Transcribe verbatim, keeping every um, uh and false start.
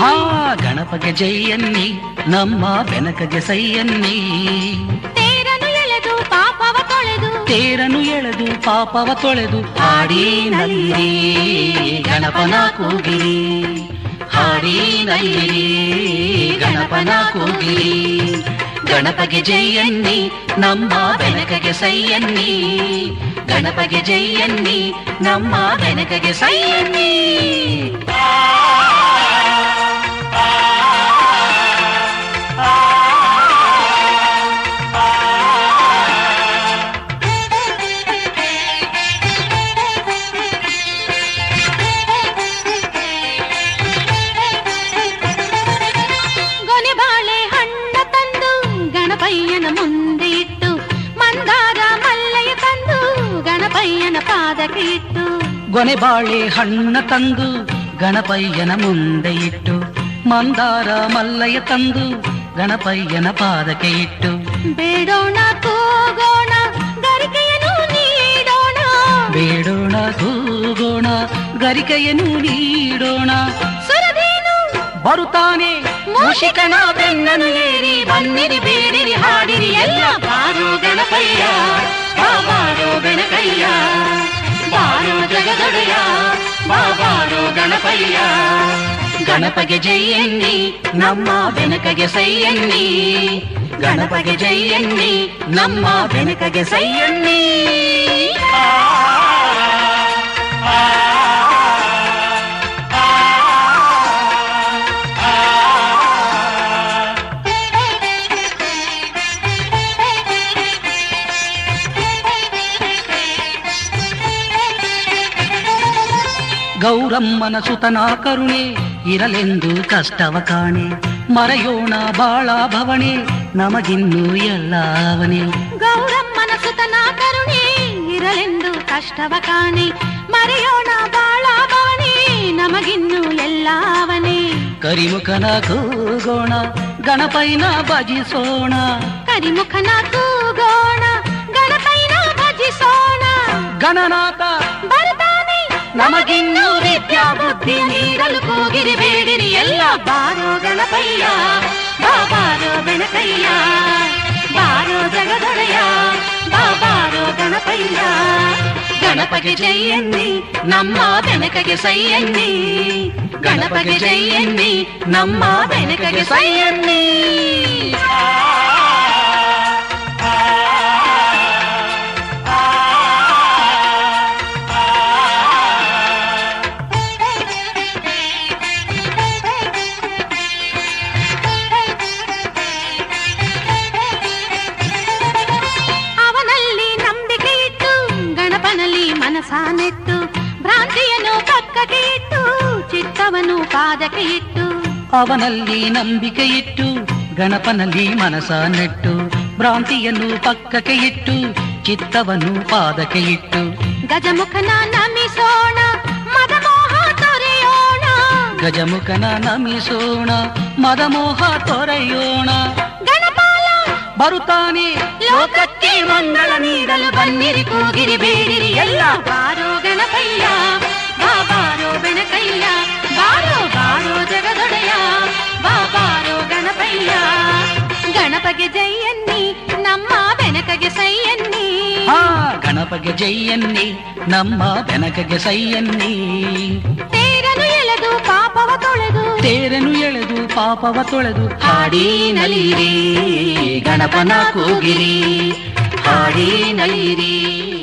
ಹಾ ಗಣಪಗೆ ಜೈಯನ್ನಿ ನಮ್ಮ ಬೆನಕಗೆ ಸೈಯನ್ನಿ ತೇರನು ಎಳೆದು ಪಾಪವ ತೊಳೆದು ತೇರನು ಎಳೆದು ಪಾಪವ ತೊಳೆದು ಹಾಡಿ ನಲ್ಲಿರಿ ಗಣಪನ ಕೂಗಿರಿ ಹಾಡಿ ನಲ್ಲಿರಿ ಗಣಪನ ಕೂಗಿರಿ ಗಣಪಗೆ ಜೈಯನ್ನಿ ನಮ್ಮ ಬೆನಕಗೆ ಸೈಯನ್ನಿ ಗಣಪಗೆ ಜೈಯನ್ನಿ ನಮ್ಮ ಬೆನಕಗೆ ಸೈಯನ್ನಿ ಗಣಪಯ್ಯನ ಮುಂದೆ ಇಟ್ಟು ಮಂದಾರ ಮಲ್ಲಯ್ಯ ತಂದು ಗಣಪಯ್ಯನ ಪಾದಕ್ಕೆ ಇಟ್ಟು ಗೊನೆ ಬಾಳೆ ಹಣ್ಣ ತಂದು ಗಣಪಯ್ಯನ ಮುಂದೆ ಇಟ್ಟು ಮಂದಾರ ಮಲ್ಲಯ್ಯ ತಂದು ಗಣಪಯ್ಯನ ಪಾದಕ್ಕೆ ಇಟ್ಟು ಬೇಡೋಣ ಕೂಗೋಣ ಗರಿಕೆಯನ್ನು ನೀಡೋಣ ಬೇಡೋಣ ಕೂಗೋಣ ಗರಿಕೆಯನ್ನು ನೀಡೋಣ ಸುರದೇನು ಬರುತ್ತಾನೆ ಮೂಷಿಕನ ಬೆನ್ನನು ಏರಿ ಬನ್ನಿರಿ ಬೇಡಿರಿ ಹಾಡಿರಿ ಎಲ್ಲ ಬಾರೋ ಗಣಪಯ್ಯ ಬಾರೋ ಬೆನಕಯ್ಯ ಬಾರೋ ಜಗದೊಡೆಯ ಬಾರೋ ಗಣಪಯ್ಯ ಗಣಪಗೆ ಜೈಯನ್ನಿ ನಮ್ಮ ಬೆನಕಗೆ ಸೈಯನ್ನಿ ಗಣಪಗೆ ಜೈಯನ್ನಿ ನಮ್ಮ ಬೆನಕಗೆ ಸೈಯನ್ನಿ ಗೌರಮ್ಮನ ಸುತನ ಕರುಣೆ ಇರಲೆಂದು ಕಷ್ಟವ ಕಾಣೆ ಮರೆಯೋಣ ಬಾಳ ಭವಣೆ ನಮಗಿನ್ನು ಎಲ್ಲವನೇ ಗೌರಮ್ಮನ ಸುತನ ಕರುಣೆ ಇರಲೆಂದು ಕಷ್ಟವ ಕಾಣೆ ಮರೆಯೋಣ ಬಾಳ ಭವಣೆ ನಮಗಿನ್ನು ಎಲ್ಲವನೇ ಕರಿಮುಖನ ಕೂಗೋಣ ಗಣಪೈನ ಭಜಿಸೋಣ ಕರಿಮುಖನ ಕೂಗೋಣ ಗಣಪೈನ ಭಜಿಸೋಣ ಗಣನಾಥ ಬರ್ತಾನೆ ನಮಗಿನ್ನು ವಿದ್ಯಾ ಬುದ್ಧಿ ನೀಡಲು ಕೂಗಿರಿ ಬೇಡಿರಿ ಎಲ್ಲ ಬಾರೋ ಗಣಪಯ್ಯ ಬಾರೋ ಬೆನಕಯ್ಯ ಬಾರೋ ಜಗದೊಡೆಯ ಬಾರೋ ಗಣಪಯ್ಯ ಗಣಪಗೆ ಜೈಯನ್ನಿ ನಮ್ಮ ಬೆನಕಗೆ ಸೈಯನ್ನಿ ಗಣಪಗೆ ಜೈಯನ್ನಿ ನಮ್ಮ ಬೆನಕಗೆ ಸೈಯನ್ನಿ ಮನಸಾನೆಟ್ಟು ಭ್ರಾಂತಿಯನ್ನು ಪಕ್ಕಕ್ಕೆ ಇಟ್ಟು ಚಿತ್ತವನ್ನು ಪಾದಕ್ಕೆ ಇಟ್ಟು ಅವನಲ್ಲಿ ನಂಬಿಕೆ ಇಟ್ಟು ಗಣಪನಲ್ಲಿ ಮನಸ ನೆಟ್ಟು ಭ್ರಾಂತಿಯನ್ನು ಪಕ್ಕಕ್ಕೆ ಇಟ್ಟು ಚಿತ್ತವನ್ನು ಪಾದಕ್ಕೆ ಇಟ್ಟು ಗಜಮುಖನ ನಮಿಸೋಣ ಮದಮೋಹ ತೊರೆಯೋಣ ಗಜಮುಖನ ನಮಿಸೋಣ ಮದಮೋಹ ತೊರೆಯೋಣ ಗಣಪಾಲ ಬರುತ್ತಾನೆ ಲೋಕಕ್ಕೆ ಮಂಗಳ ನೀಡಲು ಬನ್ನಿರಿ ಕೂಗಿರಿ ಬೇಡಿರಿ ಎಲ್ಲ ಬಾರೋ ಗಣಪಯ್ಯ ಬಾರೋ ಬೆನಕಯ್ಯ ಬಾರೋ ಬಾರೋ ಜಗದೊಡೆಯ ಬಾರೋ ಗಣಪಯ್ಯ ಗಣಪಗೆ ಜೈಯನ್ನಿ ನಮ್ಮ ಬೆನಕಗೆ ಸೈಯನ್ನಿ ಹಾ ಗಣಪಗೆ ಜೈಯನ್ನಿ ನಮ್ಮ ಬೆನಕಗೆ ಸೈಯನ್ನಿ ತೇರನು ಎಳೆದು ಪಾಪವ ತೊಳೆದು ತೇರನು ಎಳೆದು ಪಾಪವ ತೊಳೆದು ಹಾಡಿ ನಲಿರಿ ಗಣಪನ ಕೂಗಿರಿ ಹಾಡಿ ನಲಿರಿ.